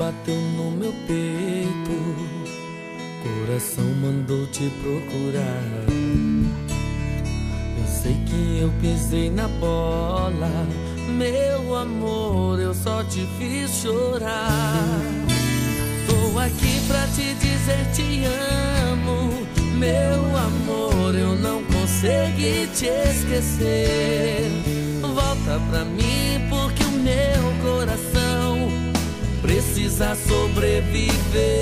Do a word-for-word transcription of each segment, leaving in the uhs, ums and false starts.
bateu no meu peito, coração mandou te procurar. Eu sei que eu pisei na bola, meu amor, eu só te fiz chorar. Tô aqui pra te dizer te amo, meu amor, eu não consegui te esquecer. Volta pra mim porque o meu coração precisa sobreviver.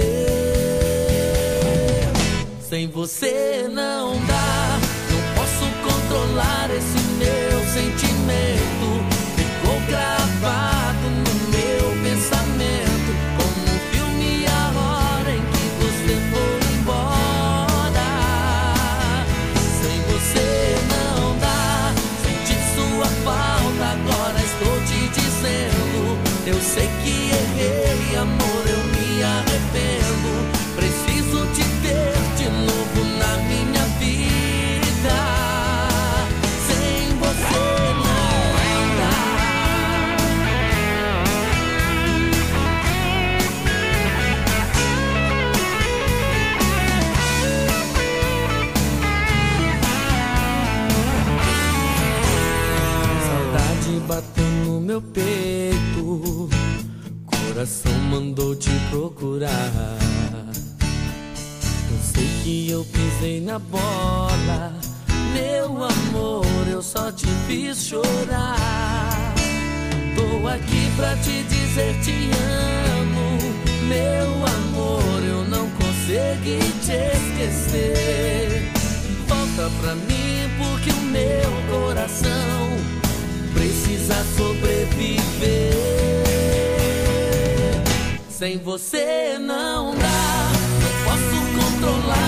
Sem você não dá, não posso controlar esse meu sentimento. Ficou gravado no meu pensamento, como um filme a hora em que você foi embora. Sem você não dá, senti sua falta, agora estou te dizendo. Eu sei que errei, amor, eu me arrependo. Preciso te ter de novo na minha vida. Sem você não dá. Saudade bateu no meu peito, coração mandou te procurar. Eu sei que eu pisei na bola, meu amor, eu só te fiz chorar. Tô aqui pra te dizer te amo, meu amor, eu não consegui te esquecer. Volta pra mim porque o meu coração precisa sobreviver. Sem você não dá, não posso controlar